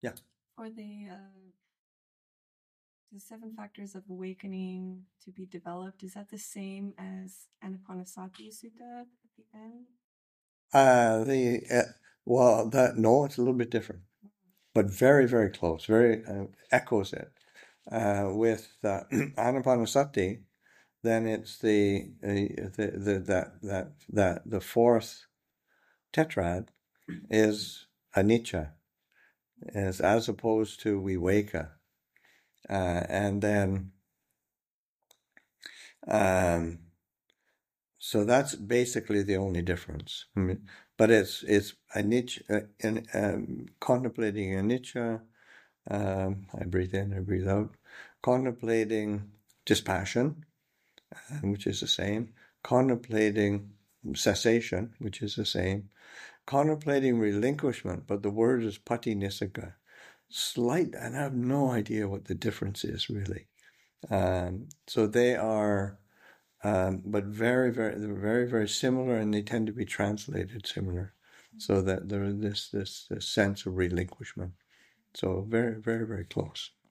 Yeah. For the 7 factors of awakening to be developed, is that the same as Anapanasati Sutta at the end? No, it's a little bit different, but very, very close. Very echoes it. With Anapanasati, then it's the fourth tetrad is anicca, as opposed to viveka, and then so that's basically the only difference. But it's anicca, contemplating anicca. I breathe in, I breathe out. Contemplating dispassion, which is the same. Contemplating cessation, which is the same. Contemplating relinquishment, but the word is patinissagga. Slight, and I have no idea what the difference is really. So they are, but very, very, they're very, very similar, and they tend to be translated similar, so that there is this sense of relinquishment. So very, very, very close.